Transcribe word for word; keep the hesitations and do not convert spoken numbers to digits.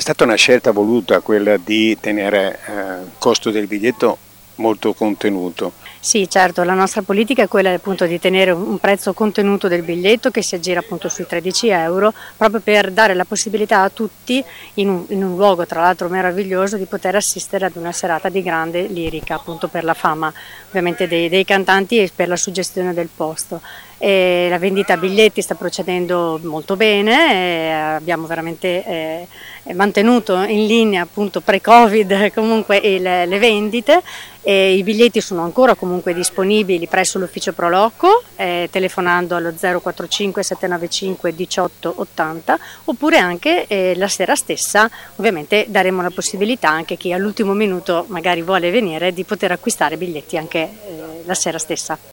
stata una scelta voluta quella di tenere eh, il costo del biglietto molto contenuto. Sì, certo, la nostra politica è quella appunto di tenere un prezzo contenuto del biglietto che si aggira appunto sui tredici euro, proprio per dare la possibilità a tutti, in un, in un luogo tra l'altro meraviglioso, di poter assistere ad una serata di grande lirica, appunto per la fama ovviamente dei, dei cantanti e per la suggestione del posto. E la vendita biglietti sta procedendo molto bene, e abbiamo veramente eh, mantenuto in linea appunto pre-Covid comunque il, le vendite. E i biglietti sono ancora comunque disponibili presso l'ufficio Proloco, eh, telefonando allo zero quattro cinque sette nove cinque diciotto ottanta, oppure anche eh, la sera stessa. Ovviamente daremo la possibilità anche a chi all'ultimo minuto magari vuole venire di poter acquistare biglietti anche eh, la sera stessa.